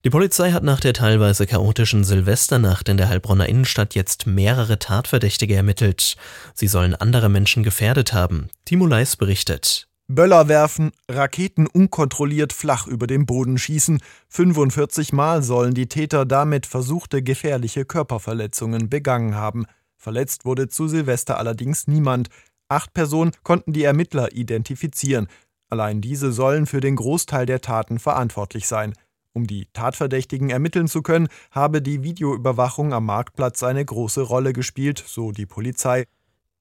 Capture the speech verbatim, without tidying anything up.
Die Polizei hat nach der teilweise chaotischen Silvesternacht in der Heilbronner Innenstadt jetzt mehrere Tatverdächtige ermittelt. Sie sollen andere Menschen gefährdet haben. Timo Leis berichtet. Böller werfen, Raketen unkontrolliert flach über den Boden schießen. fünfundvierzig Mal sollen die Täter damit versuchte gefährliche Körperverletzungen begangen haben. Verletzt wurde zu Silvester allerdings niemand. Acht Personen konnten die Ermittler identifizieren. Allein diese sollen für den Großteil der Taten verantwortlich sein. Um die Tatverdächtigen ermitteln zu können, habe die Videoüberwachung am Marktplatz eine große Rolle gespielt, so die Polizei.